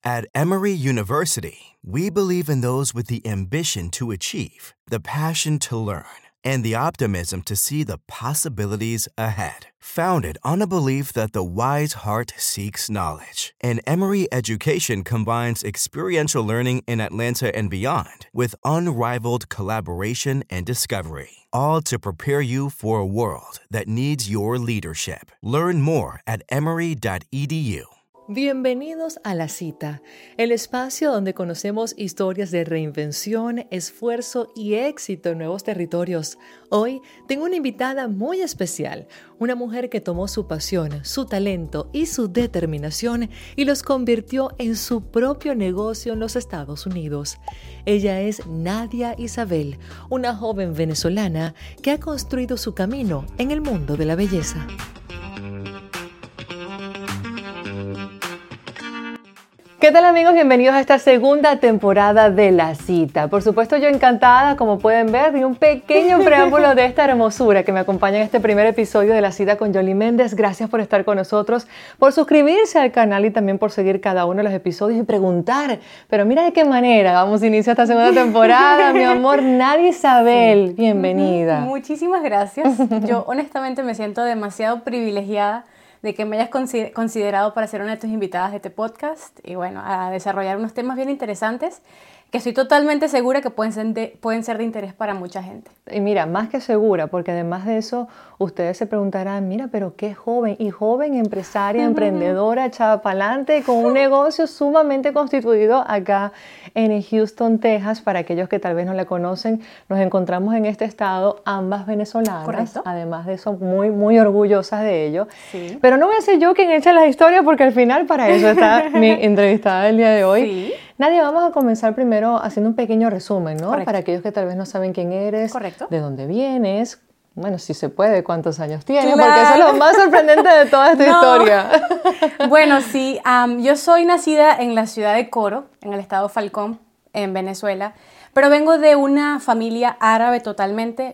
At Emory University, we believe in those with the ambition to achieve, the passion to learn, and the optimism to see the possibilities ahead. Founded on a belief that the wise heart seeks knowledge, and Emory Education combines experiential learning in Atlanta and beyond with unrivaled collaboration and discovery, all to prepare you for a world that needs your leadership. Learn more at emory.edu. Bienvenidos a La Cita, el espacio donde conocemos historias de reinvención, esfuerzo y éxito en nuevos territorios. Hoy tengo una invitada muy especial, una mujer que tomó su pasión, su talento y su determinación y los convirtió en su propio negocio en los Estados Unidos. Ella es Nadia Isabel, una joven venezolana que ha construido su camino en el mundo de la belleza. ¿Qué tal, amigos? Bienvenidos a esta segunda temporada de La Cita. Por supuesto, yo encantada, como pueden ver, de un pequeño preámbulo de esta hermosura que me acompaña en este primer episodio de La Cita con Yoli Méndez. Gracias por estar con nosotros, por suscribirse al canal y también por seguir cada uno de los episodios y preguntar. Pero mira de qué manera vamos a iniciar esta segunda temporada, mi amor. Nadia Isabel, bienvenida. Muchísimas gracias. Yo honestamente me siento demasiado privilegiada de que me hayas considerado para ser una de tus invitadas de este podcast y bueno, a desarrollar unos temas bien interesantes que estoy totalmente segura que pueden ser de interés para mucha gente. Y mira, más que segura, porque además de eso, ustedes se preguntarán, mira, pero qué joven, y joven empresaria, emprendedora, echada para adelante, con un negocio sumamente constituido acá en Houston, Texas. Para aquellos que tal vez no la conocen, nos encontramos en este estado, ambas venezolanas. Correcto. Además de eso, muy, muy orgullosas de ello. Sí. Pero no voy a ser yo quien eche las historias, porque al final para eso está mi entrevistada del día de hoy. Sí. Nadia, vamos a comenzar primero haciendo un pequeño resumen, ¿no? Correcto. Para aquellos que tal vez no saben quién eres, Correcto. de dónde vienes, bueno, si se puede, cuántos años tienes, Claro. porque eso es lo más sorprendente de toda esta historia. Bueno, sí, yo soy nacida en la ciudad de Coro, en el estado Falcón, en Venezuela, pero vengo de una familia árabe totalmente.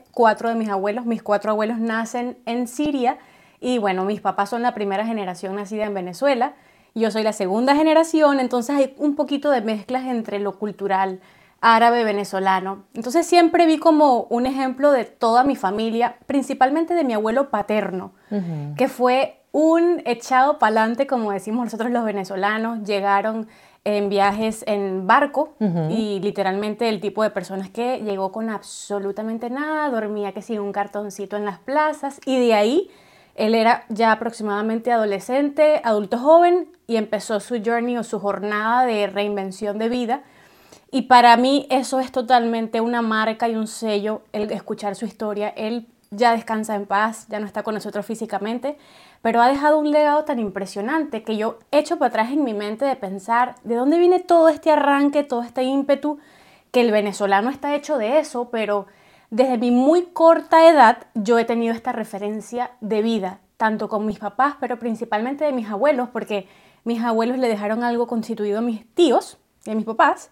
Mis 4 abuelos nacen en Siria y bueno, mis papás son la primera generación nacida en Venezuela. Yo soy la segunda generación, entonces hay un poquito de mezclas entre lo cultural árabe-venezolano. Entonces siempre vi como un ejemplo de toda mi familia, principalmente de mi abuelo paterno, que fue un echado pa'lante, como decimos nosotros los venezolanos. Llegaron en viajes en barco y literalmente el tipo de personas que llegó con absolutamente nada, dormía que sin un cartoncito en las plazas, y de ahí él era ya aproximadamente adolescente, adulto joven, y empezó su journey o su jornada de reinvención de vida. Y para mí eso es totalmente una marca y un sello, el escuchar su historia. Él ya descansa en paz, ya no está con nosotros físicamente, pero ha dejado un legado tan impresionante que yo echo para atrás en mi mente de pensar de dónde viene todo este arranque, todo este ímpetu, que el venezolano está hecho de eso, pero desde mi muy corta edad yo he tenido esta referencia de vida, tanto con mis papás, pero principalmente de mis abuelos, porque mis abuelos le dejaron algo constituido a mis tíos y a mis papás,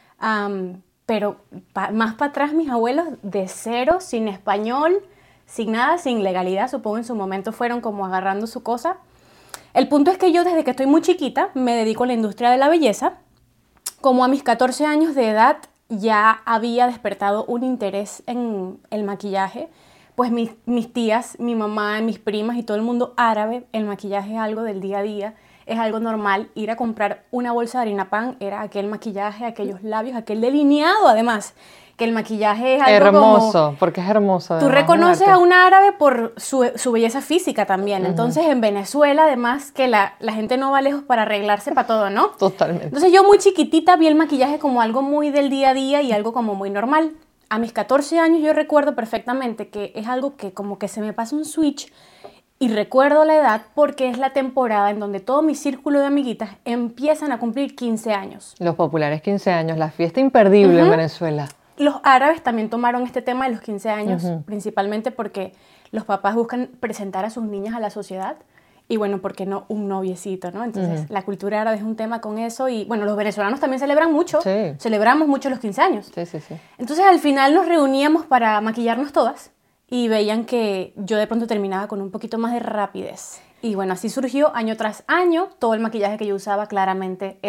pero más para atrás mis abuelos de cero, sin español, sin nada, sin legalidad, supongo en su momento fueron como agarrando su cosa. El punto es que yo desde que estoy muy chiquita me dedico a la industria de la belleza. Como a mis 14 años de edad ya había despertado un interés en el maquillaje, pues mis tías, mi mamá, mis primas y todo el mundo árabe, el maquillaje es algo del día a día, es algo normal. Ir a comprar una bolsa de harina pan era aquel maquillaje, aquellos labios, aquel delineado además, que el maquillaje es algo hermoso, como, porque es hermoso. tú reconoces a un árabe por su belleza física también. Entonces en Venezuela además que la gente no va lejos para arreglarse para todo, ¿no? Totalmente. Entonces yo muy chiquitita vi el maquillaje como algo muy del día a día y algo como muy normal. A mis 14 años yo recuerdo perfectamente que es algo que como que se me pasa un switch y recuerdo la edad porque es la temporada en donde todo mi círculo de amiguitas empiezan a cumplir 15 años. Los populares 15 años, la fiesta imperdible en Venezuela. Los árabes también tomaron este tema de los 15 años, principalmente porque los papás buscan presentar a sus niñas a la sociedad y bueno, ¿por qué no un noviecito, no? Entonces, la cultura árabe es un tema con eso y bueno, los venezolanos también celebran mucho, celebramos mucho los 15 años. Sí, sí, sí. Entonces, al final nos reuníamos para maquillarnos todas y veían que yo de pronto terminaba con un poquito más de rapidez. Y bueno, así surgió año tras año. Todo el maquillaje que yo usaba claramente era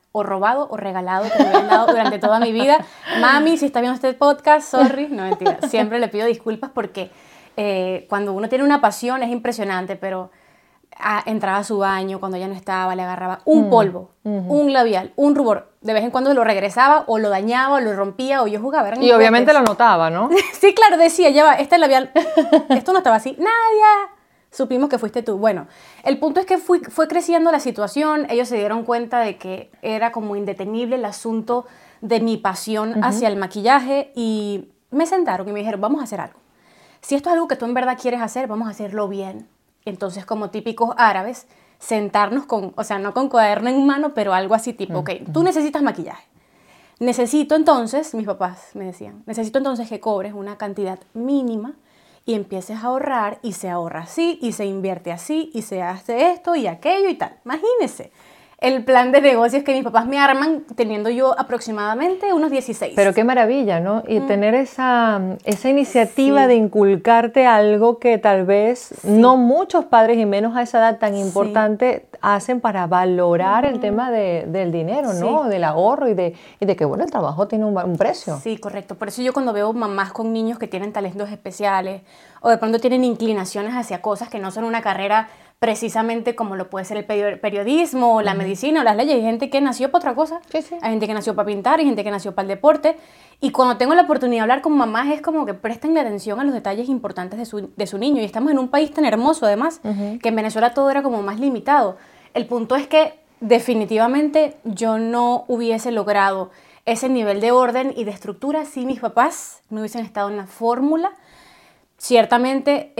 o robado o regalado que me habían dado durante toda mi vida. Mami, si está viendo este podcast, sorry, no mentira. Siempre le pido disculpas porque cuando uno tiene una pasión es impresionante, pero entraba a su baño cuando ella no estaba, le agarraba un polvo, un labial, un rubor. De vez en cuando lo regresaba o lo dañaba o lo rompía o yo jugaba. Y obviamente lo notaba, ¿no? Sí, claro, decía, ya va, este labial, esto no estaba así. Nadia, supimos que fuiste tú. Bueno, el punto es que fue creciendo la situación, ellos se dieron cuenta de que era como indetenible el asunto de mi pasión hacia el maquillaje y me sentaron y me dijeron, vamos a hacer algo. Si esto es algo que tú en verdad quieres hacer, vamos a hacerlo bien. Entonces, como típicos árabes, sentarnos o sea, no con cuaderno en mano, pero algo así tipo, ok, tú necesitas maquillaje. Necesito entonces, mis papás me decían, necesito entonces que cobres una cantidad mínima y empieces a ahorrar y se ahorra así y se invierte así y se hace esto y aquello y tal. Imagínense el plan de negocios que mis papás me arman teniendo yo aproximadamente unos 16. Pero qué maravilla, ¿no? Y tener esa iniciativa de inculcarte algo que tal vez no muchos padres, y menos a esa edad tan importante, hacen para valorar el tema del dinero, ¿no? Del ahorro y de que, bueno, el trabajo tiene un precio. Sí, correcto. Por eso yo cuando veo mamás con niños que tienen talentos especiales o de pronto tienen inclinaciones hacia cosas que no son una carrera precisamente como lo puede ser el periodismo, o la medicina o las leyes. Hay gente que nació para otra cosa, hay gente que nació para pintar, hay gente que nació para el deporte. Y cuando tengo la oportunidad de hablar con mamás es como que presten atención a los detalles importantes de su niño. Y estamos en un país tan hermoso además, que en Venezuela todo era como más limitado. El punto es que definitivamente yo no hubiese logrado ese nivel de orden y de estructura si mis papás no hubiesen estado en la fórmula. Ciertamente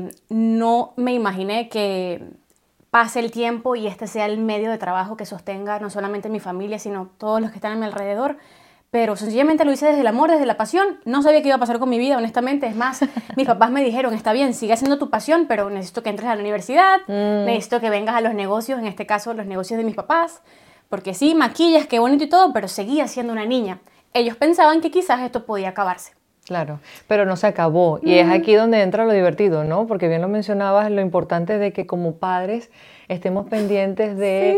no me imaginé que pase el tiempo y este sea el medio de trabajo que sostenga no solamente mi familia, sino todos los que están a mi alrededor. Pero sencillamente lo hice desde el amor, desde la pasión. No sabía qué iba a pasar con mi vida, honestamente. Es más, mis papás me dijeron, está bien, sigue haciendo tu pasión, pero necesito que entres a la universidad, necesito que vengas a los negocios, en este caso los negocios de mis papás, porque sí, maquillas, qué bonito y todo, pero seguía siendo una niña. Ellos pensaban que quizás esto podía acabarse. Claro, pero no se acabó. Y es aquí donde entra lo divertido, ¿no? Porque bien lo mencionabas, lo importante de que como padres estemos pendientes de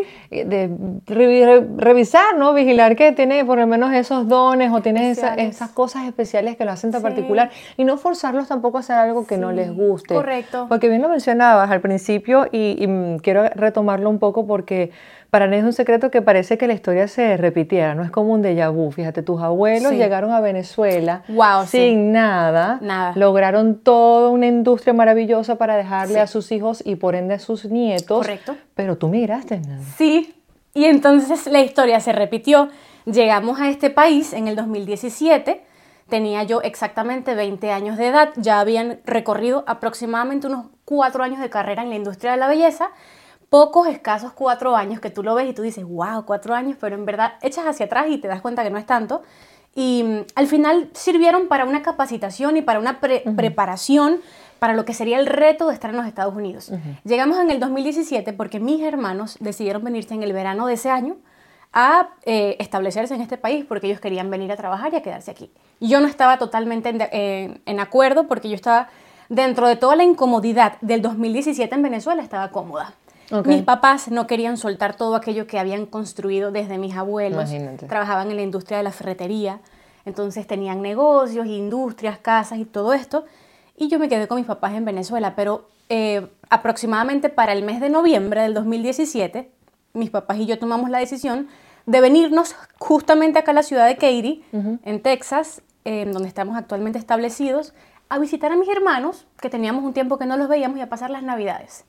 revisar, ¿no? Vigilar que tiene por lo menos esos dones o tiene esas cosas especiales que lo hacen tan particular. Y no forzarlos tampoco a hacer algo que no les guste. Correcto. Porque bien lo mencionabas al principio y quiero retomarlo un poco porque para mí es un secreto que parece que la historia se repitiera, no es como un déjà vu. Fíjate, tus abuelos llegaron a Venezuela sin nada, lograron toda una industria maravillosa para dejarle a sus hijos y por ende a sus nietos. Correcto. Pero tú migraste, ¿no? Sí, y entonces la historia se repitió. Llegamos a este país en el 2017, tenía yo exactamente 20 años de edad, ya habían recorrido aproximadamente unos 4 años de carrera en la industria de la belleza. Pocos, escasos 4 años que tú lo ves y tú dices, wow, 4 años, pero en verdad echas hacia atrás y te das cuenta que no es tanto. Y al final sirvieron para una capacitación y para una preparación para lo que sería el reto de estar en los Estados Unidos. Llegamos en el 2017 porque mis hermanos decidieron venirse en el verano de ese año a establecerse en este país porque ellos querían venir a trabajar y a quedarse aquí. Yo no estaba totalmente en acuerdo porque yo estaba, dentro de toda la incomodidad del 2017 en Venezuela, estaba cómoda. Mis papás no querían soltar todo aquello que habían construido desde mis abuelos. Imagínate. Trabajaban en la industria de la ferretería, entonces tenían negocios, industrias, casas y todo esto. Y yo me quedé con mis papás en Venezuela, pero aproximadamente para el mes de noviembre del 2017, mis papás y yo tomamos la decisión de venirnos justamente acá a la ciudad de Katy, en Texas, donde estamos actualmente establecidos, a visitar a mis hermanos, que teníamos un tiempo que no los veíamos, y a pasar las Navidades.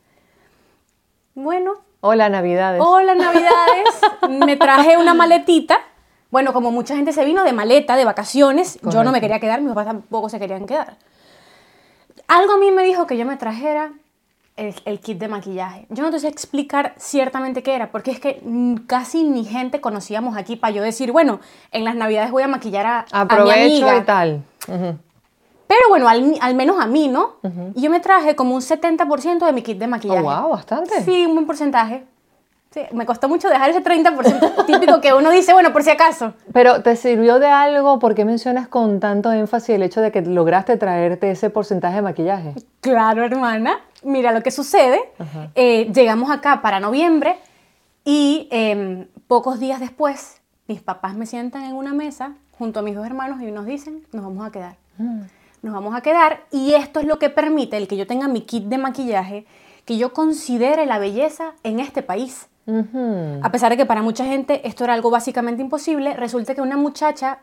Bueno. Hola, Navidades. Hola, Navidades. Me traje una maletita. Bueno, como mucha gente se vino de maleta, de vacaciones, correcto. Yo no me quería quedar, mis papás tampoco se querían quedar. Algo a mí me dijo que yo me trajera el kit de maquillaje. Yo no te sé explicar ciertamente qué era, porque es que casi ni gente conocíamos aquí para yo decir, bueno, en las Navidades voy a maquillar a mi amiga. Y tal. Pero bueno, al menos a mí, ¿no? Y yo me traje como un 70% de mi kit de maquillaje. Oh, wow, bastante. Sí, un buen porcentaje. Sí, me costó mucho dejar ese 30% típico que uno dice, bueno, por si acaso. Pero ¿te sirvió de algo? ¿Por qué mencionas con tanto énfasis el hecho de que lograste traerte ese porcentaje de maquillaje? Claro, hermana. Mira lo que sucede. Llegamos acá para noviembre y Pocos días después, mis papás me sientan en una mesa junto a mis 2 hermanos y nos dicen, nos vamos a quedar. Nos vamos a quedar, y esto es lo que permite el que yo tenga mi kit de maquillaje, que yo considere la belleza en este país. A pesar de que para mucha gente esto era algo básicamente imposible, resulta que una muchacha,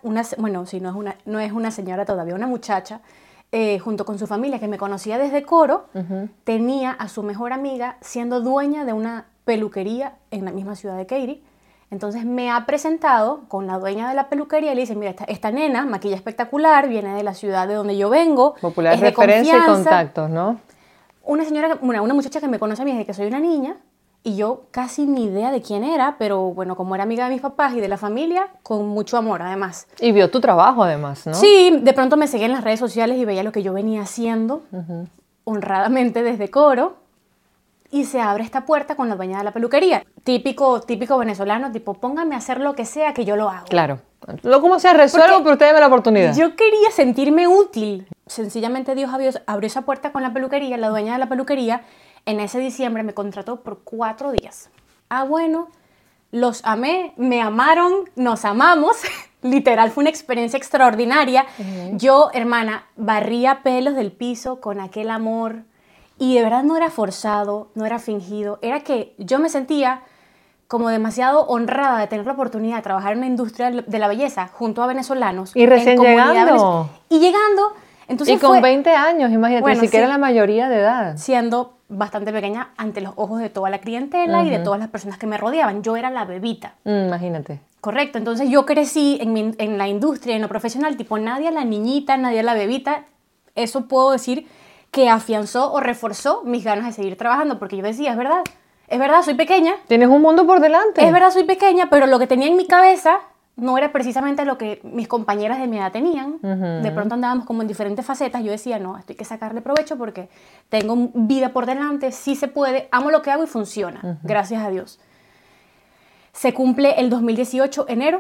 no es una señora todavía, una muchacha, junto con su familia, que me conocía desde Coro, tenía a su mejor amiga siendo dueña de una peluquería en la misma ciudad de Katy. Entonces me ha presentado con la dueña de la peluquería y le dice, mira, esta nena maquilla espectacular, viene de la ciudad de donde yo vengo, popular es de referencia confianza. y contactos, ¿no? Una muchacha que me conoce a mí desde que soy una niña, y yo casi ni idea de quién era, pero bueno, como era amiga de mis papás y de la familia, con mucho amor además. Y vio tu trabajo además, ¿no? Sí, de pronto me seguía en las redes sociales y veía lo que yo venía haciendo honradamente desde Coro. Y se abre esta puerta con la dueña de la peluquería. Típico venezolano, tipo, póngame a hacer lo que sea que yo lo hago. Claro. Lo como sea, resuelvo, pero usted deme la oportunidad. Yo quería sentirme útil. Sencillamente Dios abrió esa puerta con la peluquería, la dueña de la peluquería. En ese diciembre me contrató por 4 días. Bueno, los amé, me amaron, nos amamos. Literal, fue una experiencia extraordinaria. Yo, hermana, barría pelos del piso con aquel amor. Y de verdad no era forzado, no era fingido, era que yo me sentía como demasiado honrada de tener la oportunidad de trabajar en una industria de la belleza junto a venezolanos. Y recién llegando. Y llegando, entonces y con 20 años, imagínate, bueno, ni siquiera sí, la mayoría de edad. Siendo bastante pequeña ante los ojos de toda la clientela y de todas las personas que me rodeaban. Yo era la bebita. Imagínate. Correcto, entonces yo crecí en la industria, en lo profesional, tipo nadie a la niñita, nadie a la bebita. Eso puedo decir que afianzó o reforzó mis ganas de seguir trabajando, porque yo decía, es verdad, soy pequeña. Tienes un mundo por delante. Es verdad, soy pequeña, pero lo que tenía en mi cabeza no era precisamente lo que mis compañeras de mi edad tenían. De pronto andábamos como en diferentes facetas. Yo decía, no, esto hay que sacarle provecho porque tengo vida por delante, sí se puede, amo lo que hago y funciona, gracias a Dios. Se cumple el 2018, enero,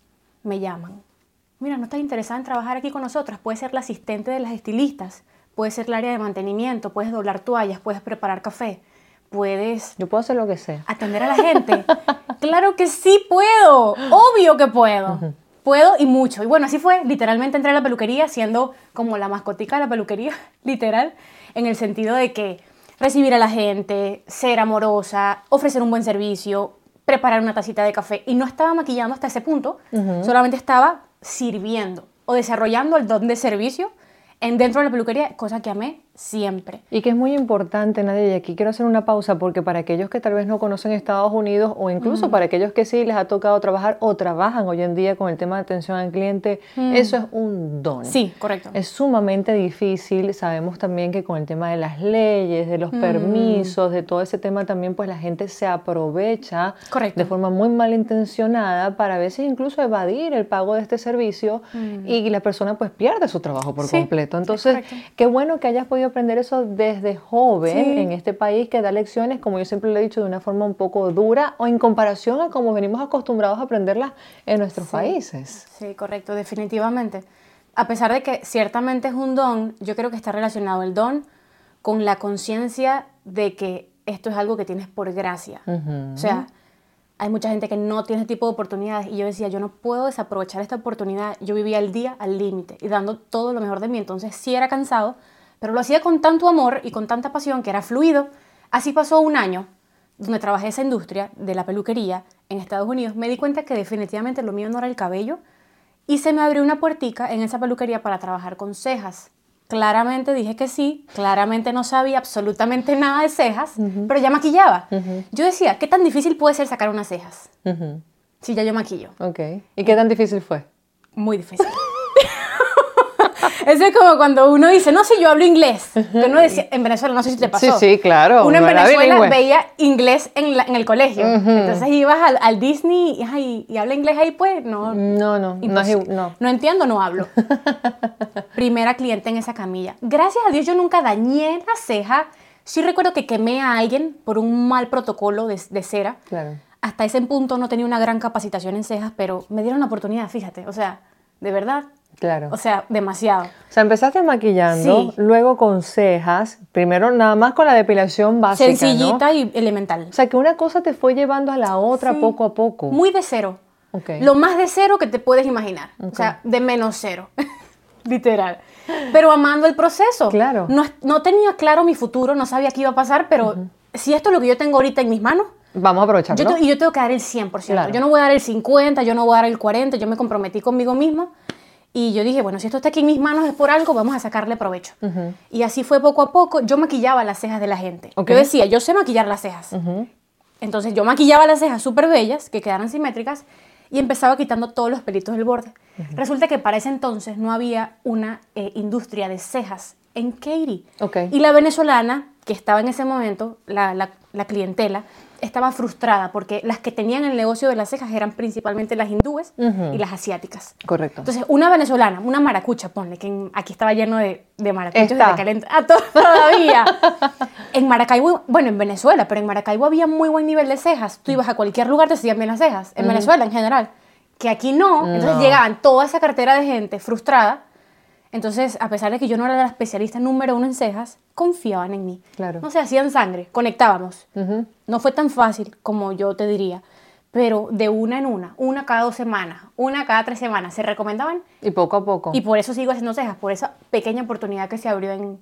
me llaman. Mira, ¿no estás interesada en trabajar aquí con nosotras? Puedes ser la asistente de las estilistas. Puedes ser el área de mantenimiento, puedes doblar toallas, puedes preparar café, puedes... Yo puedo hacer lo que sea. Atender a la gente. ¡Claro que sí puedo! ¡Obvio que puedo! Puedo y mucho. Y bueno, así fue. Literalmente entré a la peluquería siendo como la mascotica de la peluquería, literal, en el sentido de que recibir a la gente, ser amorosa, ofrecer un buen servicio, preparar una tacita de café. Y no estaba maquillando hasta ese punto, solamente estaba sirviendo o desarrollando el don de servicio dentro de la peluquería, cosa que amé siempre. Y que es muy importante, Nadia, y aquí quiero hacer una pausa porque para aquellos que tal vez no conocen Estados Unidos o incluso para aquellos que sí les ha tocado trabajar o trabajan hoy en día con el tema de atención al cliente, eso es un don. Sí, correcto. Es sumamente difícil. Sabemos también que con el tema de las leyes, de los permisos, de todo ese tema también, pues la gente se aprovecha de forma muy malintencionada para a veces incluso evadir el pago de este servicio y la persona pues pierde su trabajo por completo. Entonces, qué bueno que hayas podido aprender eso desde joven en este país que da lecciones, como yo siempre le he dicho, de una forma un poco dura o en comparación a como venimos acostumbrados a aprenderlas en nuestros países. Sí, correcto, definitivamente. A pesar de que ciertamente es un don, yo creo que está relacionado el don con la conciencia de que esto es algo que tienes por gracia. O sea, hay mucha gente que no tiene este tipo de oportunidades y yo decía, yo no puedo desaprovechar esta oportunidad. Yo vivía el día al límite y dando todo lo mejor de mí, entonces sí era cansado, pero lo hacía con tanto amor y con tanta pasión que era fluido. Así pasó un año donde trabajé esa industria de la peluquería en Estados Unidos. Me di cuenta que definitivamente lo mío no era el cabello y se me abrió una puertica en esa peluquería para trabajar con cejas. Claramente dije que sí, claramente no sabía absolutamente nada de cejas, pero ya maquillaba. Yo decía, ¿qué tan difícil puede ser sacar unas cejas? Si ya yo maquillo. ¿Y qué tan difícil fue? Muy difícil. Eso es como cuando uno dice, no, si yo hablo inglés. Que uno decía, en Venezuela, no sé si te pasó. Sí, claro. Uno en Venezuela veía inglés en el colegio. Entonces ibas al Disney y habla inglés ahí, pues, no. No entiendo, no hablo. Primera cliente en esa camilla. Gracias a Dios yo nunca dañé la ceja. Sí recuerdo que quemé a alguien por un mal protocolo de cera. Claro. Hasta ese punto no tenía una gran capacitación en cejas, pero me dieron la oportunidad, fíjate. O sea, de verdad. Claro. O sea, demasiado. O sea, empezaste maquillando, Sí. luego con cejas, primero nada más con la depilación básica, Sencillita ¿no? y elemental. O sea, que una cosa te fue llevando a la otra Sí. poco a poco. Muy de cero. Ok. Lo más de cero que te puedes imaginar. Ok. O sea, de menos cero. Literal. Pero amando el proceso. Claro. No tenía claro mi futuro, no sabía qué iba a pasar, pero si esto es lo que yo tengo ahorita en mis manos, Vamos a aprovecharlo. yo tengo que dar el 100%. Claro. Yo no voy a dar el 50%, yo no voy a dar el 40%, yo me comprometí conmigo misma. Y yo dije, bueno, si esto está aquí en mis manos es por algo, vamos a sacarle provecho. Y así fue poco a poco. Yo maquillaba las cejas de la gente. Ok. Yo decía, yo sé maquillar las cejas. Entonces yo maquillaba las cejas súper bellas, que quedaran simétricas, y empezaba quitando todos los pelitos del borde. Resulta que para ese entonces no había una industria de cejas en Katy. Ok. Y la venezolana, que estaba en ese momento, la clientela, estaba frustrada porque las que tenían el negocio de las cejas eran principalmente las hindúes y las asiáticas. Correcto. Entonces, una venezolana, una maracucha, ponle, que aquí estaba lleno de maracuchos Está. desde aquel todavía. En Maracaibo, bueno, en Venezuela, pero en Maracaibo había muy buen nivel de cejas. Tú ibas a cualquier lugar, te hacían bien las cejas. En Venezuela, en general. Que aquí no. Entonces llegaban toda esa cartera de gente frustrada. Entonces, a pesar de que yo no era la especialista número 1 en cejas, confiaban en mí. Claro. No sé, hacían sangre, conectábamos. No fue tan fácil como yo te diría, pero de una en una cada 2 semanas, una cada 3 semanas, se recomendaban. Y poco a poco. Y por eso sigo haciendo cejas, por esa pequeña oportunidad que se abrió en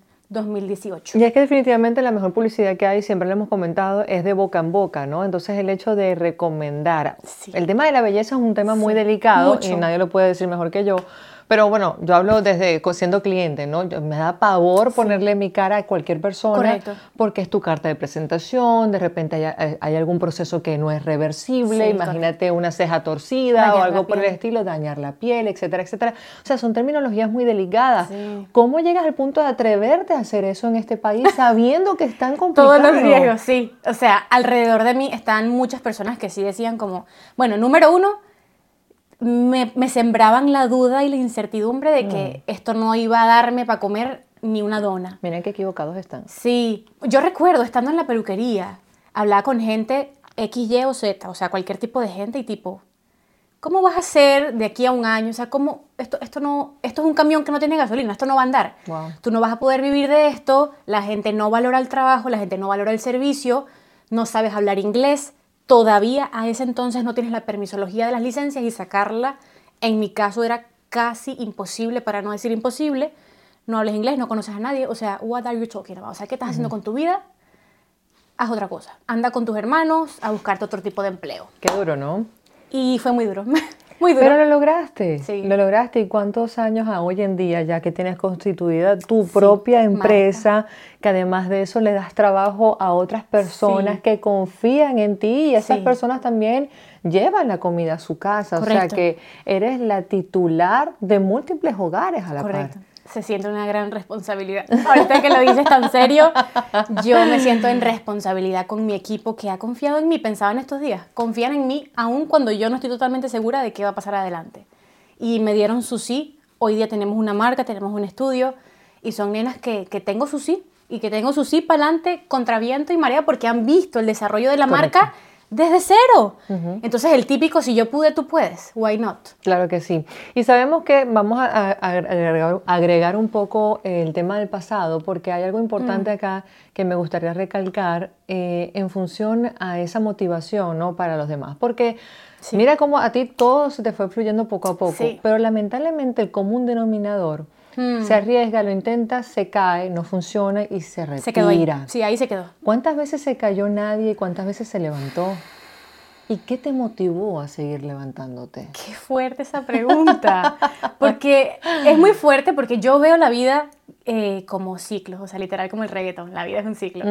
2018. Y es que definitivamente la mejor publicidad que hay, siempre lo hemos comentado, es de boca en boca, ¿no? Entonces el hecho de recomendar. Sí. El tema de la belleza es un tema muy delicado mucho. y nadie lo puede decir mejor que yo. Pero bueno, yo hablo desde siendo cliente, ¿no? Me da pavor ponerle mi cara a cualquier persona. Correcto. Porque es tu carta de presentación, de repente hay algún proceso que no es reversible, Sí, imagínate una ceja torcida Dañar o la algo por el piel. estilo, dañar la piel, etcétera, etcétera. O sea, son terminologías muy delicadas. Sí. ¿Cómo llegas al punto de atreverte a hacer eso en este país sabiendo que es tan complicado? Todos los riesgos, sí. O sea, alrededor de mí están muchas personas que sí decían como, bueno, número 1, me sembraban la duda y la incertidumbre de que esto no iba a darme para comer ni una dona. Miren qué equivocados están. Sí, yo recuerdo estando en la peluquería, hablaba con gente X, Y o Z, o sea, cualquier tipo de gente y tipo, ¿cómo vas a hacer de aquí a un año? O sea, ¿cómo? Esto es un camión que no tiene gasolina, esto no va a andar. Wow. Tú no vas a poder vivir de esto, la gente no valora el trabajo, la gente no valora el servicio, no sabes hablar inglés, todavía a ese entonces no tienes la permisología de las licencias y sacarla, en mi caso era casi imposible, para no decir imposible. No hablas inglés, no conoces a nadie, o sea, what are you talking about? O sea, ¿qué estás haciendo con tu vida? Haz otra cosa. Anda con tus hermanos a buscarte otro tipo de empleo. Qué duro, ¿no? Y fue muy duro, muy duro. Pero lo lograste. Sí. Lo lograste. ¿Y cuántos años a hoy en día ya que tienes constituida tu propia empresa, que además de eso le das trabajo a otras personas Sí. que confían en ti y esas Sí. personas también llevan la comida a su casa? O sea Correcto. que eres la titular de múltiples hogares a la Correcto. par. Se siente una gran responsabilidad. Ahorita que lo dices tan serio, yo me siento en responsabilidad con mi equipo que ha confiado en mí. Pensaba en estos días, confían en mí aun cuando yo no estoy totalmente segura de qué va a pasar adelante. Y me dieron su sí. Hoy día tenemos una marca, tenemos un estudio y son nenas que tengo su sí. Y que tengo su sí para adelante contra viento y marea porque han visto el desarrollo de la Correcto. marca desde cero. Entonces el típico, si yo pude, tú puedes. Why not? Claro que sí. Y sabemos que vamos a agregar un poco el tema del pasado, porque hay algo importante acá que me gustaría recalcar en función a esa motivación, ¿no? Para los demás. Porque mira cómo a ti todo se te fue fluyendo poco a poco, Sí. pero lamentablemente el común denominador se arriesga, lo intenta, se cae, no funciona y se retira. Se quedó ahí. Sí, ahí se quedó. ¿Cuántas veces se cayó nadie y cuántas veces se levantó? ¿Y qué te motivó a seguir levantándote? Qué fuerte esa pregunta, porque es muy fuerte porque yo veo la vida como ciclos, o sea, literal como el reggaetón, la vida es un ciclo.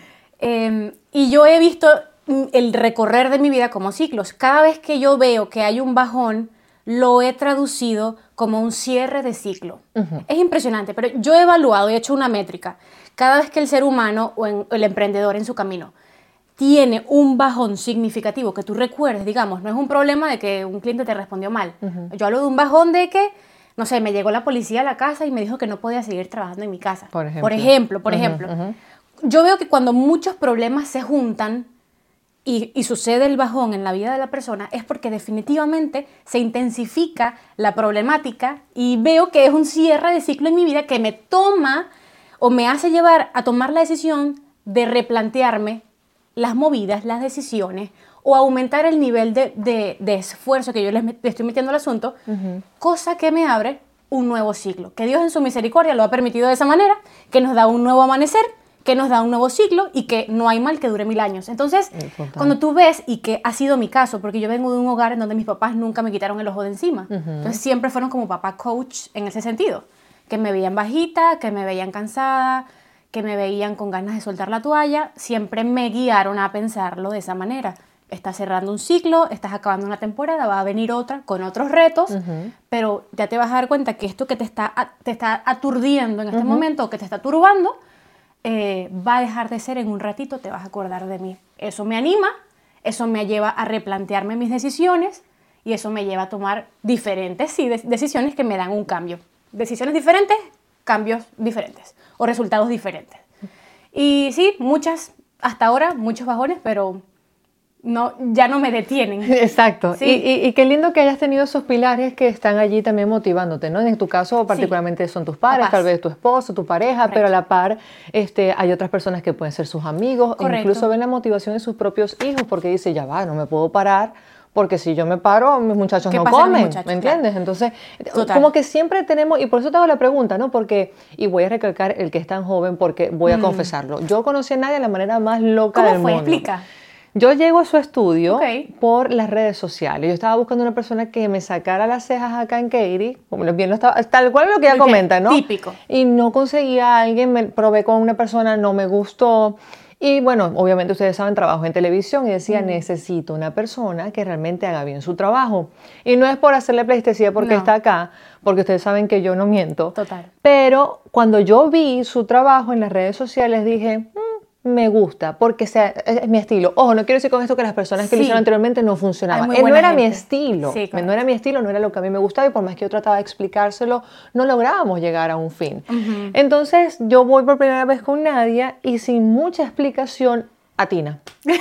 Y yo he visto el recorrer de mi vida como ciclos. Cada vez que yo veo que hay un bajón, lo he traducido como un cierre de ciclo. Es impresionante, pero yo he evaluado y he hecho una métrica. Cada vez que el ser humano o el emprendedor en su camino tiene un bajón significativo que tú recuerdes, digamos, no es un problema de que un cliente te respondió mal. Yo hablo de un bajón de que, no sé, me llegó la policía a la casa y me dijo que no podía seguir trabajando en mi casa. Por ejemplo. Por ejemplo. Yo veo que cuando muchos problemas se juntan, y sucede el bajón en la vida de la persona, es porque definitivamente se intensifica la problemática y veo que es un cierre de ciclo en mi vida que me toma o me hace llevar a tomar la decisión de replantearme las movidas, las decisiones o aumentar el nivel de esfuerzo que yo le estoy metiendo al asunto, cosa que me abre un nuevo ciclo, que Dios en su misericordia lo ha permitido de esa manera, que nos da un nuevo amanecer, que nos da un nuevo ciclo y que no hay mal que dure 1000 años. Entonces, cuando tú ves, y que ha sido mi caso, porque yo vengo de un hogar en donde mis papás nunca me quitaron el ojo de encima, entonces siempre fueron como papá coach en ese sentido, que me veían bajita, que me veían cansada, que me veían con ganas de soltar la toalla, siempre me guiaron a pensarlo de esa manera. Estás cerrando un ciclo, estás acabando una temporada, va a venir otra con otros retos, pero ya te vas a dar cuenta que esto que te está aturdiendo en este momento, o que te está turbando, va a dejar de ser en un ratito, te vas a acordar de mí. Eso me anima, eso me lleva a replantearme mis decisiones y eso me lleva a tomar diferentes decisiones que me dan un cambio. Decisiones diferentes, cambios diferentes o resultados diferentes. Y sí, hasta ahora, muchos bajones, pero no, ya no me detienen. Exacto. Sí. Y qué lindo que hayas tenido esos pilares que están allí también motivándote, ¿no? En tu caso, particularmente son tus padres, tal vez tu esposo, tu pareja, correcto, pero a la par hay otras personas que pueden ser sus amigos, correcto, incluso ven la motivación de sus propios hijos, porque dice, ya va, no me puedo parar, porque si yo me paro, mis muchachos no comen, ¿me entiendes? Claro. Entonces, total, como que siempre tenemos, y por eso te hago la pregunta, ¿no? Porque, y voy a recalcar el que es tan joven, porque voy a confesarlo, yo conocí a Nadia de la manera más loca del mundo. ¿Cómo fue? Explica. Yo llego a su estudio por las redes sociales. Yo estaba buscando una persona que me sacara las cejas acá en Katy, como bien lo estaba, tal cual lo que ella comenta, ¿no? Típico. Y no conseguía a alguien, me probé con una persona, no me gustó. Y bueno, obviamente ustedes saben, trabajo en televisión y decía, necesito una persona que realmente haga bien su trabajo. Y no es por hacerle pleitesía porque está acá, porque ustedes saben que yo no miento. Total. Pero cuando yo vi su trabajo en las redes sociales dije, me gusta, porque es mi estilo. Ojo, no quiero decir con esto que las personas que lo hicieron anteriormente no funcionaban. No era mi estilo. Sí, no era mi estilo, no era lo que a mí me gustaba y por más que yo trataba de explicárselo, no lográbamos llegar a un fin. Entonces, yo voy por primera vez con Nadia y sin mucha explicación, atina.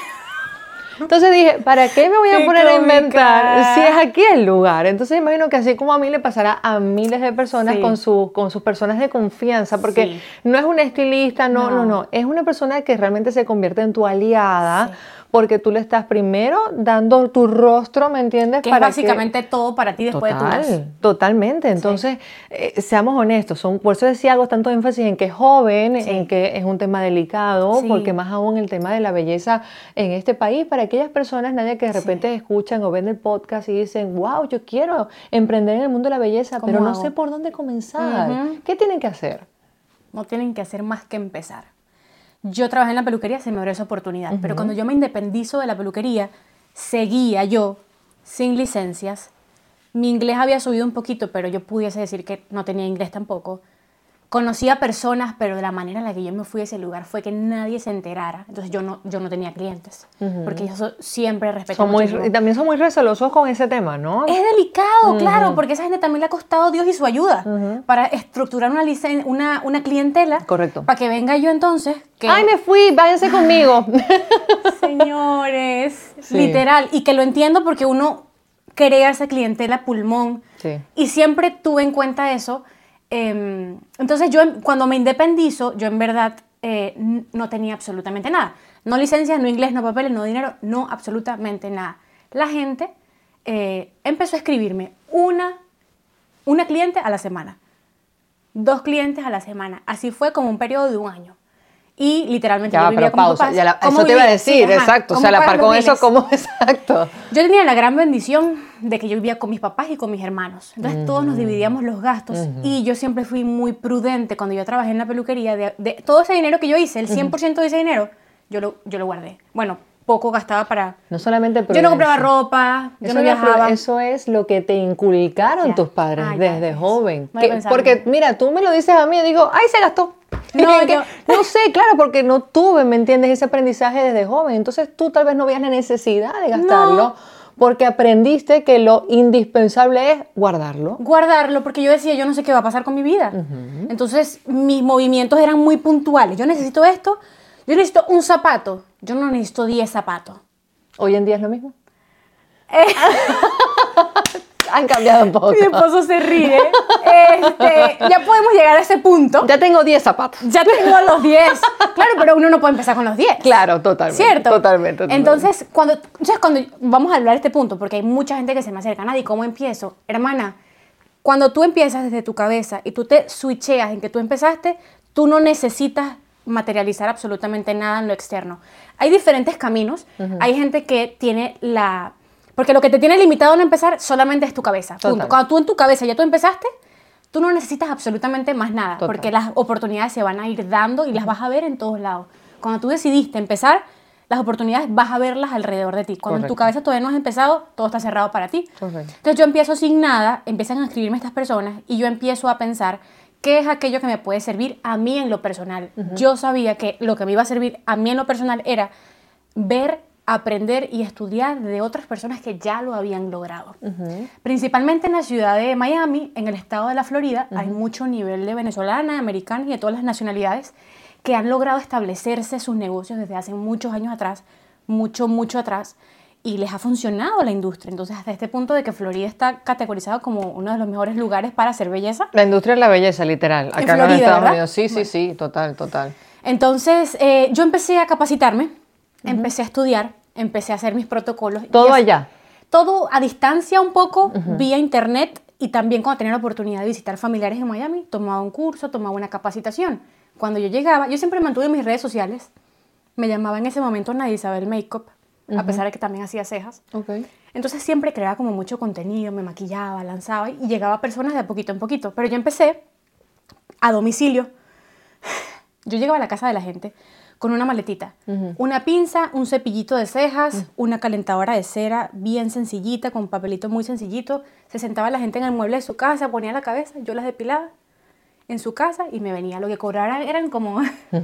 Entonces dije, ¿para qué me voy a poner a inventar si es aquí el lugar? Entonces imagino que así como a mí le pasará a miles de personas con sus personas de confianza, porque no es una estilista, no, es una persona que realmente se convierte en tu aliada, porque tú le estás primero dando tu rostro, ¿me entiendes? Que es básicamente todo para ti después de tu voz. Totalmente. Entonces, seamos honestos. Por eso decía, hago tanto énfasis en que es joven, en que es un tema delicado, porque más aún el tema de la belleza en este país, para aquellas personas, Nadia, que de repente escuchan o ven el podcast y dicen, wow, yo quiero emprender en el mundo de la belleza, pero no sé por dónde comenzar. ¿Qué tienen que hacer? No tienen que hacer más que empezar. Yo trabajé en la peluquería, se me abrió esa oportunidad, pero cuando yo me independizo de la peluquería, seguía yo sin licencias. Mi inglés había subido un poquito, pero yo pudiese decir que no tenía inglés tampoco. Conocía personas, pero de la manera en la que yo me fui a ese lugar fue que nadie se enterara. Entonces yo no tenía clientes, porque yo siempre respeto mucho. Y también son muy recelosos con ese tema, ¿no? Es delicado, claro, porque a esa gente también le ha costado Dios y su ayuda para estructurar una clientela. Correcto. Para que venga yo entonces. ¡Ay, me fui! ¡Váyanse conmigo! Señores, literal. Y que lo entiendo porque uno crea esa clientela pulmón. Sí. Y siempre tuve en cuenta eso. Entonces yo cuando me independizo, yo en verdad no tenía absolutamente nada. No licencias, no inglés, no papeles, no dinero, no absolutamente nada. La gente empezó a escribirme una cliente a la semana, 2 clientes a la semana. Así fue como un periodo de 1 año. Y literalmente yo vivía con mis papás. Eso te iba a decir, sí, exacto. O sea, la par con eso, ¿cómo? Exacto. Yo tenía la gran bendición de que yo vivía con mis papás y con mis hermanos. Entonces todos nos dividíamos los gastos. Y yo siempre fui muy prudente cuando yo trabajé en la peluquería. De todo ese dinero que yo hice, el 100% de ese dinero, yo lo guardé. Bueno, poco gastaba para... No solamente yo no compraba ropa, yo no viajaba. Eso es lo que te inculcaron tus padres desde joven. Porque, mira, tú me lo dices a mí y digo, ¡ay, se gastó! No sé, claro, porque no tuve, ¿me entiendes? Ese aprendizaje desde joven. Entonces tú tal vez no veas la necesidad de gastarlo porque aprendiste que lo indispensable es guardarlo. Guardarlo, porque yo decía, yo no sé qué va a pasar con mi vida. Entonces mis movimientos eran muy puntuales. Yo necesito esto, yo necesito un zapato. Yo no necesito 10 zapatos. ¿Hoy en día es lo mismo? Han cambiado un poco. Mi esposo se ríe. Ya podemos llegar a ese punto. Ya tengo 10 zapatos. Ya tengo los 10. Claro, pero uno no puede empezar con los 10. Claro, totalmente. ¿Cierto? Totalmente. Entonces, cuando vamos a hablar de este punto, porque hay mucha gente que se me acerca, Nadie, ¿cómo empiezo? Hermana, cuando tú empiezas desde tu cabeza y tú te switcheas en que tú empezaste, tú no necesitas materializar absolutamente nada en lo externo. Hay diferentes caminos. Hay gente que tiene porque lo que te tiene limitado a no empezar solamente es tu cabeza. Punto. Cuando tú en tu cabeza ya tú empezaste, tú no necesitas absolutamente más nada. Total. Porque las oportunidades se van a ir dando y las vas a ver en todos lados. Cuando tú decidiste empezar, las oportunidades vas a verlas alrededor de ti. Cuando en tu cabeza todavía no has empezado, todo está cerrado para ti. Correcto. Entonces yo empiezo sin nada, empiezan a escribirme estas personas y yo empiezo a pensar qué es aquello que me puede servir a mí en lo personal. Yo sabía que lo que me iba a servir a mí en lo personal era ver, aprender y estudiar de otras personas que ya lo habían logrado. Principalmente en la ciudad de Miami, en el estado de la Florida, hay mucho nivel de venezolanas, americanas y de todas las nacionalidades que han logrado establecerse sus negocios desde hace muchos años atrás, mucho atrás, y les ha funcionado la industria. Entonces, hasta este punto de que Florida está categorizado como uno de los mejores lugares para hacer belleza. La industria de la belleza, literal. Acá en Florida, los Estados ¿verdad? Unidos. Sí, total. Entonces, yo empecé a capacitarme, empecé a estudiar, empecé a hacer mis protocolos. ¿Todo allá? Todo a distancia un poco, vía internet, y también cuando tenía la oportunidad de visitar familiares en Miami, tomaba un curso, tomaba una capacitación. Cuando yo llegaba, yo siempre mantuve mis redes sociales, me llamaba en ese momento Nadia Isabel Makeup, a pesar de que también hacía cejas. Okay. Entonces siempre creaba como mucho contenido, me maquillaba, lanzaba y llegaba a personas de poquito en poquito. Pero yo empecé a domicilio. Yo llegaba a la casa de la gente con una maletita, una pinza, un cepillito de cejas, una calentadora de cera bien sencillita, con papelito muy sencillito. Se sentaba la gente en el mueble de su casa, ponía la cabeza, yo las depilaba en su casa y me venía. Lo que cobrara eran como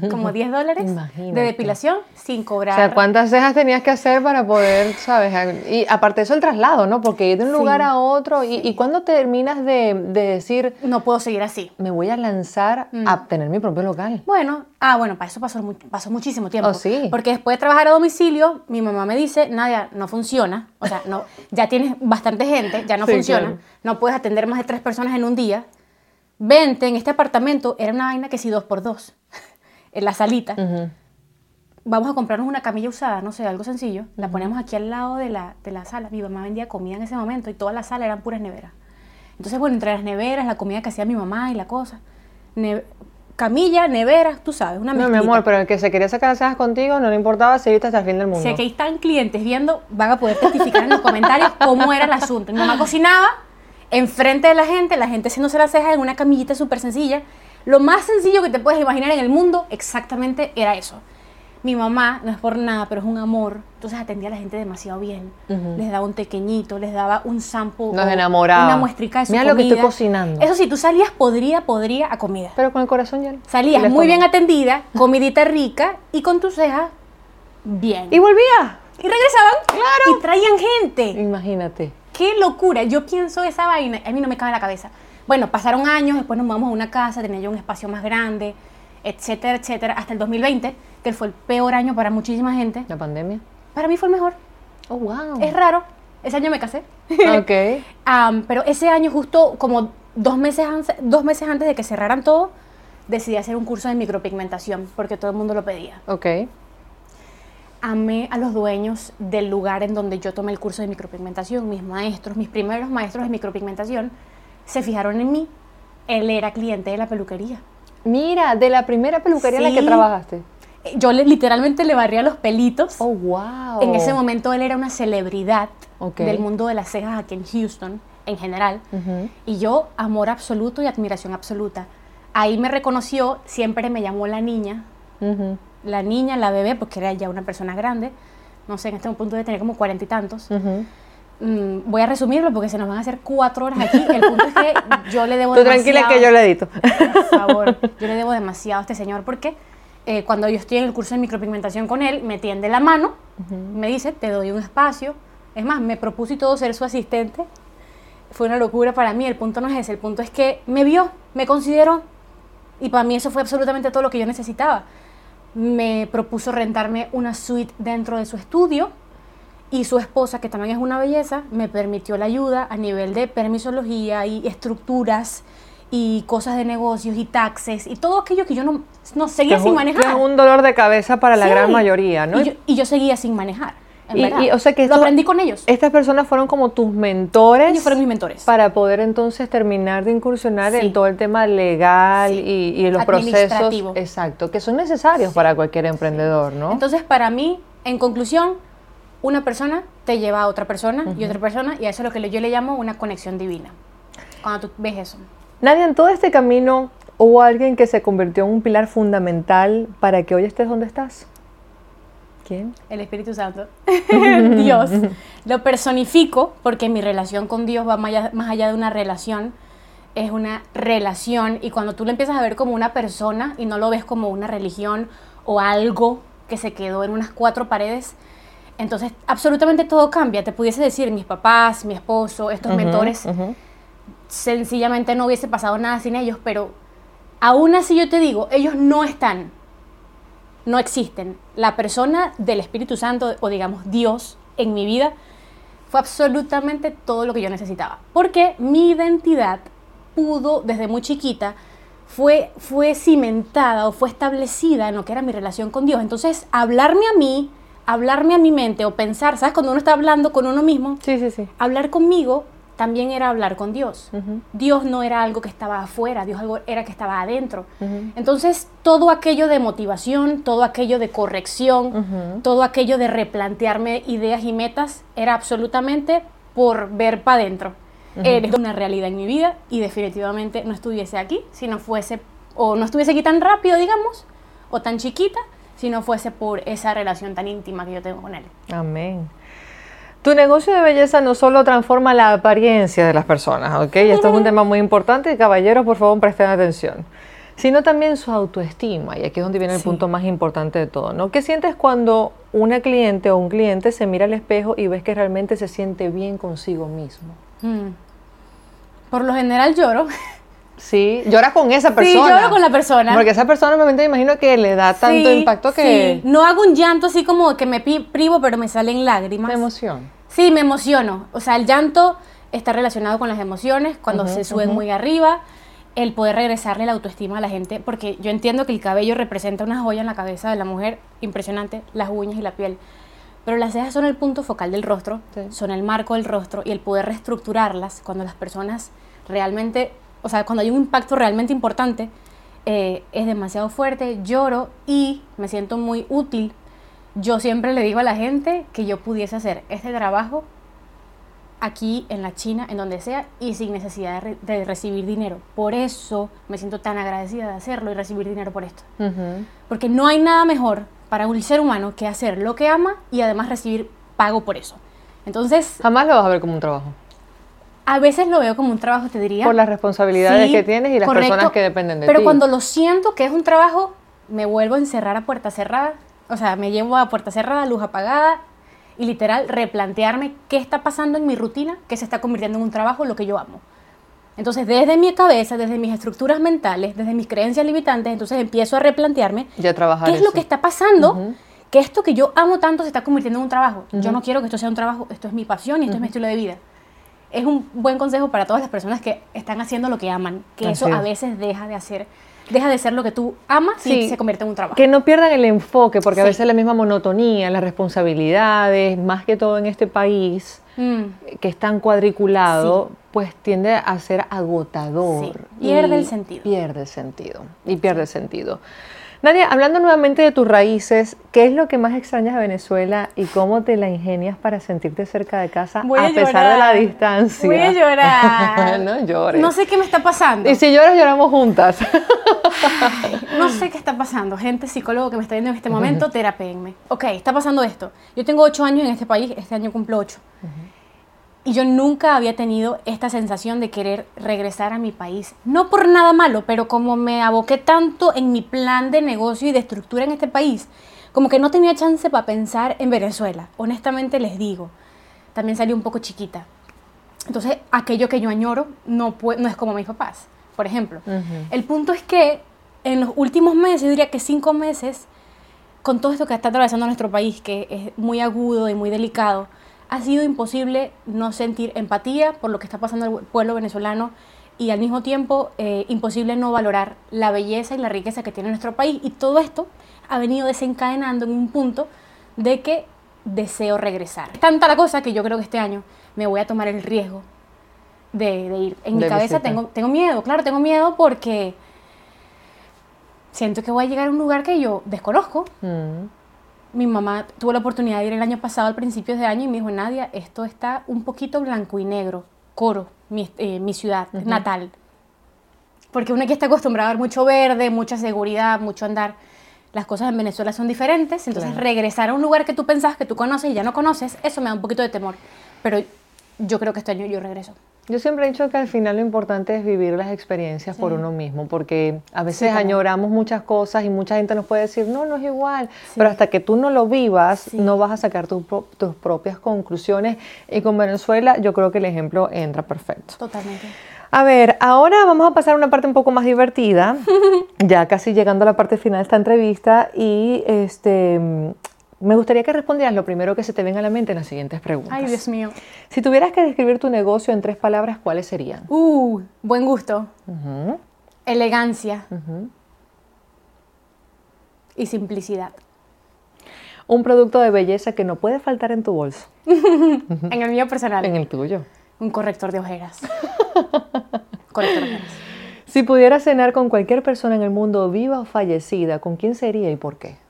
$10 de depilación sin cobrar. O sea, ¿cuántas cejas tenías que hacer para poder, sabes? Y aparte de eso, el traslado, ¿no? Porque ir de un lugar a otro. ¿Y cuándo terminas de decir... No puedo seguir así. Me voy a lanzar a tener mi propio local? Bueno, para eso pasó muchísimo tiempo. ¿Oh, sí? Porque después de trabajar a domicilio, mi mamá me dice, Nadia, no funciona. O sea, no, ya tienes bastante gente, ya no funciona. Claro. No puedes atender más de 3 personas en un día. Vente, en este apartamento, era una vaina que sí 2x2, en la salita. Vamos a comprarnos una camilla usada, no sé, algo sencillo. La ponemos aquí al lado de la sala. Mi mamá vendía comida en ese momento y toda la sala eran puras neveras. Entonces, bueno, entre las neveras, la comida que hacía mi mamá y la cosa. Camilla, nevera, tú sabes, una mezclita. No, mi amor, pero el que se quería sacar las cejas contigo no le importaba seguirte hasta el fin del mundo. Sé que ahí están clientes viendo, van a poder testificar en los comentarios cómo era el asunto. Mi mamá cocinaba enfrente de la gente haciéndose las cejas en una camillita súper sencilla. Lo más sencillo que te puedes imaginar en el mundo, exactamente era eso. Mi mamá, no es por nada, pero es un amor. Entonces atendía a la gente demasiado bien. Les daba un tequeñito, les daba un sample. Nos enamoraba. Una muestrica de su comida. Mira lo que estoy cocinando. Eso sí, tú salías podría a comida. Pero con el corazón lleno. Salías muy bien atendida, comidita rica y con tus cejas bien. Y volvía. Y regresaban. Claro. Y traían gente. Imagínate. ¡Qué locura! Yo pienso esa vaina, a mí no me cabe en la cabeza. Bueno, pasaron años, después nos mudamos a una casa, tenía yo un espacio más grande, etcétera, hasta el 2020, que fue el peor año para muchísima gente. ¿La pandemia? Para mí fue el mejor. Oh, wow. Es raro. Ese año me casé. Ok. Pero ese año, justo como 2 meses antes de que cerraran todo, decidí hacer un curso de micropigmentación, porque todo el mundo lo pedía. Ok. Amé a los dueños del lugar en donde yo tomé el curso de micropigmentación. Mis primeros maestros de micropigmentación se fijaron en mí. Él era cliente de la peluquería. Mira, de la primera peluquería en la que trabajaste. Yo literalmente le barría los pelitos. Oh, wow. En ese momento él era una celebridad del mundo de las cejas aquí en Houston, en general. Y yo, amor absoluto y admiración absoluta. Ahí me reconoció, siempre me llamó la niña. La niña, la bebé, porque era ya una persona grande, no sé, en este punto de tener como 40 y tantos. Voy a resumirlo porque se nos van a hacer 4 horas aquí. El punto es que yo le debo Tú demasiado. Tranquila que yo lo edito. Por favor, yo le debo demasiado a este señor porque cuando yo estoy en el curso de micropigmentación con él, me tiende la mano, me dice, te doy un espacio. Es más, me propuso y todo ser su asistente. Fue una locura para mí. El punto no es ese, el punto es que me vio, me consideró y para mí eso fue absolutamente todo lo que yo necesitaba. Me propuso rentarme una suite dentro de su estudio y su esposa, que también es una belleza, me permitió la ayuda a nivel de permisología y estructuras y cosas de negocios y taxes y todo aquello que yo no seguía sin manejar. Que es un dolor de cabeza para la gran mayoría, ¿no? Y yo seguía sin manejar. O sea que lo aprendí con ellos. Estas personas fueron como tus mentores. Ellos fueron mis mentores. Para poder entonces terminar de incursionar en todo el tema legal y los procesos. Exacto, que son necesarios para cualquier emprendedor, ¿no? Entonces, para mí, en conclusión, una persona te lleva a otra persona y otra persona, y a eso es lo que yo le llamo una conexión divina. Cuando tú ves eso. Nadia, en todo este camino, ¿hubo alguien que se convirtió en un pilar fundamental para que hoy estés donde estás? ¿Quién? El Espíritu Santo. Dios. Lo personifico porque mi relación con Dios va más allá de una relación. Es una relación, y cuando tú lo empiezas a ver como una persona y no lo ves como una religión o algo que se quedó en unas 4 paredes, entonces absolutamente todo cambia. Te pudiese decir, mis papás, mi esposo, estos mentores, sencillamente no hubiese pasado nada sin ellos, pero aún así yo te digo, ellos no están. No existen. La persona del Espíritu Santo, o digamos Dios, en mi vida, fue absolutamente todo lo que yo necesitaba. Porque mi identidad pudo, desde muy chiquita, fue cimentada o fue establecida en lo que era mi relación con Dios. Entonces, hablarme a mi mente o pensar, ¿sabes? Cuando uno está hablando con uno mismo, sí. Hablar conmigo también era hablar con Dios. Dios no era algo que estaba afuera, Dios algo era que estaba adentro. Entonces, todo aquello de motivación, todo aquello de corrección, todo aquello de replantearme ideas y metas, era absolutamente por ver para adentro. Eres una realidad en mi vida y definitivamente no estuviese aquí si no fuese, o no estuviese aquí tan rápido, digamos, o tan chiquita, si no fuese por esa relación tan íntima que yo tengo con Él. Amén. Tu negocio de belleza no solo transforma la apariencia de las personas, ¿ok? Esto es un tema muy importante y caballeros, por favor, presten atención. Sino también su autoestima, y aquí es donde viene el punto más importante de todo, ¿no? ¿Qué sientes cuando una cliente o un cliente se mira al espejo y ves que realmente se siente bien consigo mismo? Por lo general lloro. Sí, lloras con esa persona. Sí, lloro con la persona. Porque esa persona me imagino que le da tanto impacto que... Sí, no hago un llanto así como que me privo, pero me salen lágrimas. ¿Me emoción? Sí, me emociono. O sea, el llanto está relacionado con las emociones, cuando se suben muy arriba, el poder regresarle la autoestima a la gente, porque yo entiendo que el cabello representa una joya en la cabeza de la mujer, impresionante, las uñas y la piel. Pero las cejas son el punto focal del rostro, son el marco del rostro, y el poder reestructurarlas cuando las personas realmente... O sea, cuando hay un impacto realmente importante, es demasiado fuerte, lloro y me siento muy útil. Yo siempre le digo a la gente que yo pudiese hacer este trabajo aquí en la China, en donde sea, y sin necesidad de recibir dinero. Por eso me siento tan agradecida de hacerlo y recibir dinero por esto. Porque no hay nada mejor para un ser humano que hacer lo que ama y además recibir pago por eso. Entonces... Jamás lo vas a ver como un trabajo. A veces lo veo como un trabajo, te diría. Por las responsabilidades que tienes y las personas que dependen de ti. Pero cuando lo siento que es un trabajo, me vuelvo a encerrar a puerta cerrada. O sea, me llevo a puerta cerrada, luz apagada, y literal replantearme qué está pasando en mi rutina, que se está convirtiendo en un trabajo, lo que yo amo. Entonces, desde mi cabeza, desde mis estructuras mentales, desde mis creencias limitantes, entonces empiezo a replantearme qué es lo que está pasando, que esto que yo amo tanto se está convirtiendo en un trabajo. Yo no quiero que esto sea un trabajo, esto es mi pasión y esto es mi estilo de vida. Es un buen consejo para todas las personas que están haciendo lo que aman, que eso a veces deja de ser lo que tú amas y se convierte en un trabajo. Que no pierdan el enfoque, porque a veces la misma monotonía, las responsabilidades, más que todo en este país, que es tan cuadriculado, pues tiende a ser agotador. Pierde el sentido. Pierde el sentido. Nadia, hablando nuevamente de tus raíces, ¿qué es lo que más extrañas de Venezuela y cómo te la ingenias para sentirte cerca de casa a pesar de la distancia? Voy a llorar. No llores. No sé qué me está pasando. Y si lloras, lloramos juntas. Ay, no sé qué está pasando. Gente, psicólogo que me está viendo en este momento, terapéenme. Ok, está pasando esto. Yo tengo 8 años en este país, este año cumplo 8. Y yo nunca había tenido esta sensación de querer regresar a mi país. No por nada malo, pero como me aboqué tanto en mi plan de negocio y de estructura en este país, como que no tenía chance para pensar en Venezuela. Honestamente les digo, también salí un poco chiquita. Entonces, aquello que yo añoro no es como mis papás, por ejemplo. El punto es que en los últimos meses, yo diría que 5 meses, con todo esto que está atravesando nuestro país, que es muy agudo y muy delicado, ha sido imposible no sentir empatía por lo que está pasando al pueblo venezolano y al mismo tiempo imposible no valorar la belleza y la riqueza que tiene nuestro país. Y todo esto ha venido desencadenando en un punto de que deseo regresar. Es tanta la cosa que yo creo que este año me voy a tomar el riesgo de ir. En mi cabeza tengo miedo, claro, tengo miedo porque siento que voy a llegar a un lugar que yo desconozco. Mi mamá tuvo la oportunidad de ir el año pasado, al principio de año, y me dijo, Nadia, esto está un poquito blanco y negro. Coro, mi ciudad natal. Porque uno aquí está acostumbrado a ver mucho verde, mucha seguridad, mucho andar. Las cosas en Venezuela son diferentes, entonces regresar a un lugar que tú pensabas que tú conoces y ya no conoces, eso me da un poquito de temor. Pero yo creo que este año yo regreso. Yo siempre he dicho que al final lo importante es vivir las experiencias por uno mismo, porque a veces añoramos muchas cosas y mucha gente nos puede decir, no, no es igual, pero hasta que tú no lo vivas, no vas a sacar tus propias conclusiones, y con Venezuela yo creo que el ejemplo entra perfecto. Totalmente. A ver, ahora vamos a pasar a una parte un poco más divertida, ya casi llegando a la parte final de esta entrevista, y me gustaría que respondieras lo primero que se te venga a la mente en las siguientes preguntas. Ay, Dios mío. Si tuvieras que describir tu negocio en 3 palabras, ¿cuáles serían? Buen gusto. Elegancia. Y simplicidad. Un producto de belleza que no puede faltar en tu bolso. En el mío personal. En el tuyo. Un corrector de ojeras. Corrector de ojeras. Si pudieras cenar con cualquier persona en el mundo, viva o fallecida, ¿con quién sería y por qué?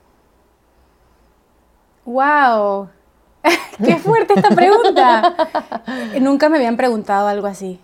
¡Wow! ¡Qué fuerte esta pregunta! Nunca me habían preguntado algo así.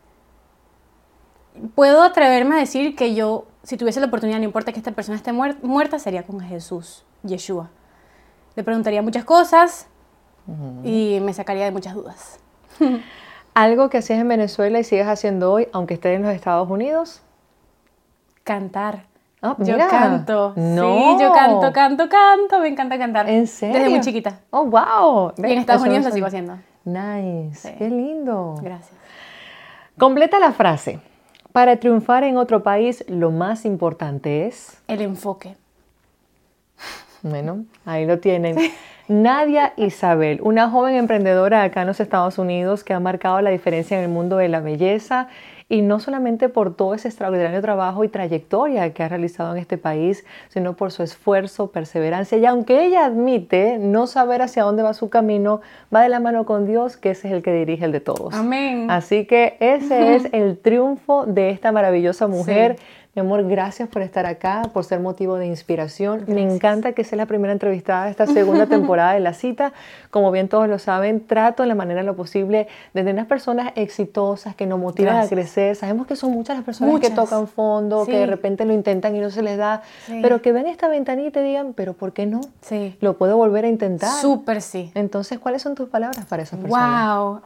Puedo atreverme a decir que yo, si tuviese la oportunidad, no importa que esta persona esté muerta, sería con Jesús, Yeshua. Le preguntaría muchas cosas y me sacaría de muchas dudas. ¿Algo que hacías en Venezuela y sigues haciendo hoy, aunque estés en los Estados Unidos? Cantar. Yo canto. No. Sí, yo canto. Me encanta cantar. ¿En serio? Desde muy chiquita. ¡Oh, wow! Y en Estados Unidos lo sigo haciendo. Nice. Sí. ¡Qué lindo! Gracias. Completa la frase. Para triunfar en otro país, lo más importante es... El enfoque. Bueno, ahí lo tienen. Nadia Isabel, una joven emprendedora acá en los Estados Unidos que ha marcado la diferencia en el mundo de la belleza, y no solamente por todo ese extraordinario trabajo y trayectoria que ha realizado en este país, sino por su esfuerzo, perseverancia, y aunque ella admite no saber hacia dónde va su camino, va de la mano con Dios, que ese es el que dirige el de todos. Amén. Así que ese es el triunfo de esta maravillosa mujer. Sí. Mi amor, gracias por estar acá, por ser motivo de inspiración. Gracias. Me encanta que sea la primera entrevistada de esta segunda temporada de La Cita. Como bien todos lo saben, trato en la manera de lo posible de tener personas exitosas que nos motivan a crecer. Sabemos que son muchas las personas que tocan fondo, que de repente lo intentan y no se les da, pero que ven esta ventanita y digan, ¿pero por qué no? Sí. Lo puedo volver a intentar. Súper sí. Entonces, ¿cuáles son tus palabras para esas personas? Wow.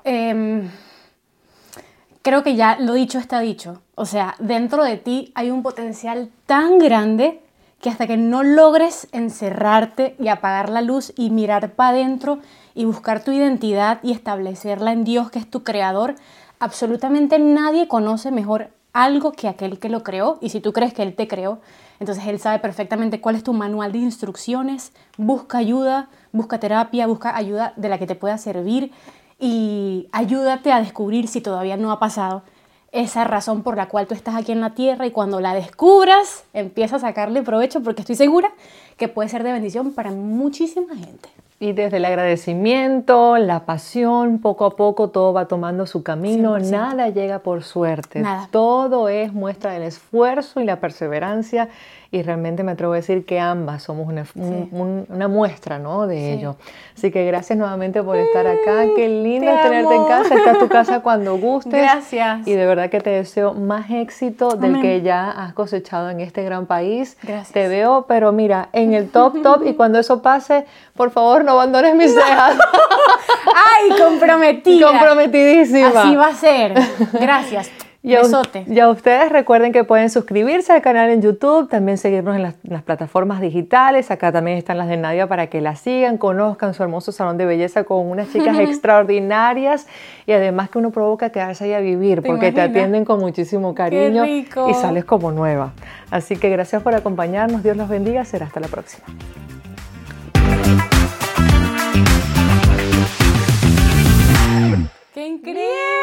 Creo que ya lo dicho está dicho. O sea, dentro de ti hay un potencial tan grande que hasta que no logres encerrarte y apagar la luz y mirar para adentro y buscar tu identidad y establecerla en Dios, que es tu creador, absolutamente nadie conoce mejor algo que aquel que lo creó. Y si tú crees que Él te creó, entonces Él sabe perfectamente cuál es tu manual de instrucciones. Busca ayuda, busca terapia, busca ayuda de la que te pueda servir. Y ayúdate a descubrir, si todavía no ha pasado, esa razón por la cual tú estás aquí en la tierra, y cuando la descubras, empieza a sacarle provecho, porque estoy segura que puede ser de bendición para muchísima gente. Y desde el agradecimiento, la pasión, poco a poco todo va tomando su camino. 100%. Nada llega por suerte. Nada. Todo es muestra del esfuerzo y la perseverancia. Y realmente me atrevo a decir que ambas somos una muestra, ¿no?, de ello. Así que gracias nuevamente por estar acá. Qué lindo tenerte en casa. Esta es tu casa cuando gustes. Gracias. Y de verdad que te deseo más éxito del que ya has cosechado en este gran país. Gracias. Te veo, pero mira, en el top, y cuando eso pase, por favor, no abandones mis cejas. ¡Ay, comprometida! Comprometidísima. Así va a ser. Gracias. Besote. Y a ustedes recuerden que pueden suscribirse al canal en YouTube, también seguirnos en las plataformas digitales. Acá también están las de Nadia para que la sigan, conozcan su hermoso salón de belleza con unas chicas extraordinarias, y además que uno provoca quedarse ahí a vivir porque te atienden con muchísimo cariño y sales como nueva. Así que gracias por acompañarnos, Dios los bendiga, será hasta la próxima. increíble!